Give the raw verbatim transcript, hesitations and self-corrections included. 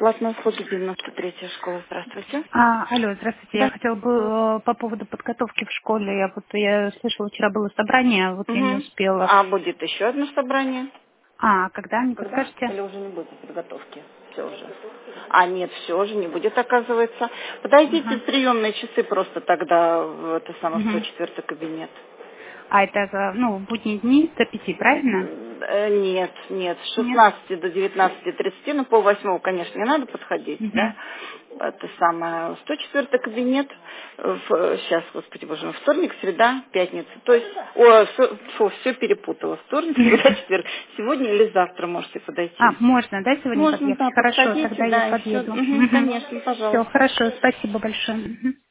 бесплатно услуги девяносто третья школа. Здравствуйте. А, алло, здравствуйте. Я Да. хотела бы э, по поводу подготовки в школе. Я вот я слышала, вчера было собрание, вот я не Угу. успела. А будет еще одно собрание? А, когда, не Когда? подскажете? Или уже не будет подготовки? Все уже. А нет, все уже не будет, оказывается. Подойдите Ага. в приемные часы просто тогда в это самое сто Мгм. четвёртый кабинет. А это, э, ну, в будние дни до пяти, правильно? Э, Нет, нет, с Нет? шестнадцати до девятнадцати тридцати, ну, полвосьмого, конечно, не надо подходить, да, Угу. это самое, сто четвёртый кабинет, в- сейчас, господи боже мой, вторник, среда, пятница, то есть, о, все перепутала, вторник, среда, четверг, сегодня или завтра можете А, подойти. можно, да, сегодня Можно, подъехать? да, Хорошо, подходите, тогда я да, и все, подъеду. конечно, Все, пожалуйста. хорошо, спасибо большое. Мгм.